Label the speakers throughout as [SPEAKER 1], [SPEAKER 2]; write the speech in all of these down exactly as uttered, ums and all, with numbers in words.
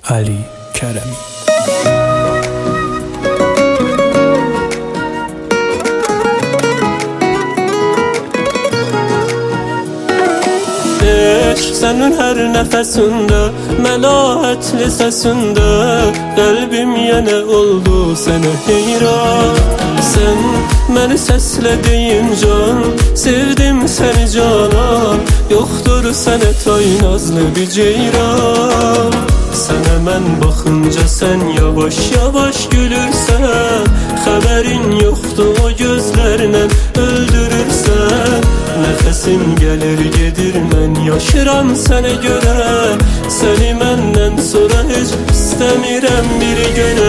[SPEAKER 1] Ali Keremi.
[SPEAKER 2] Sənin hər nəfəsində, məlahətli səsində qəlbim yenə oldu sənə heyran. Sən məni səslədiyin can, sevdim səni canan. Yoxdur sənə tay nazlı bir ceyran. Sənə mən baxınca sən yavaş yavaş gülürsən. Xəbərin yoxdur o gözlərlə öldürürsən. Nəfəsim gəlir gedir mən yaşıram sənə görə. Səni məndən sonra heç istəmirəm bir görə.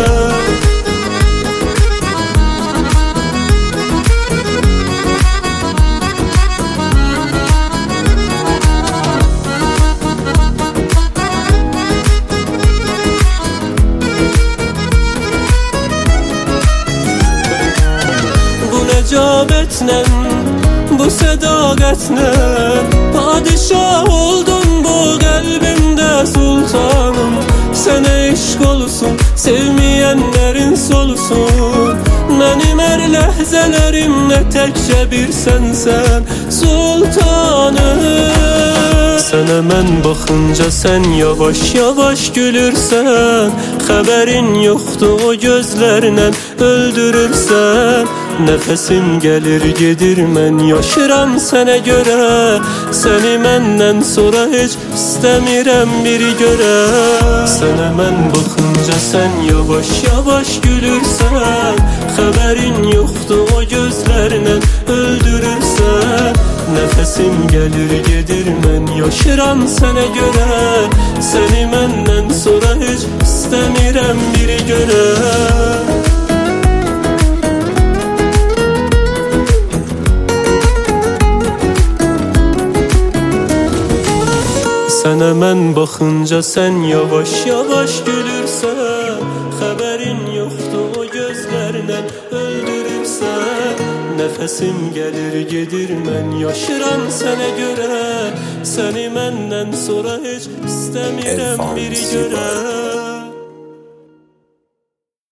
[SPEAKER 2] Bu nəcabətlə, bu sədaqətlə padişah oldun bu qəlbimdə sultanım. Sənə eşq olsun, sevməyənlərin solusun. Mənim hər ləhzələrimdə təkcə bir sənsən sultanım. Sənə mən baxınca sən yavaş yavaş gülürsən. Xəbərin yoxdur o gözlərlə öldürürsən. Nəfəsim gəlir gedir mən yaşıram sənə görə. Səni məndən sonra heç istəmirəm bir görə. Sənə mən baxınca sən yavaş yavaş gülürsən. Xəbərin yoxdur o gözlərlə öldürürsən. Nəfəsim gəlir gedir mən yaşıram sənə görə. Səni məndən sonra heç istəmirəm bir görə. Sənə mən baxınca sən yavaş yavaş gülürsən. Xəbərin yoxdur o gözlərlə öldürürsən. Nəfəsim gəlir gedir mən yaşıram sənə görə. Səni məndən sonra heç istəmirəm bir görə.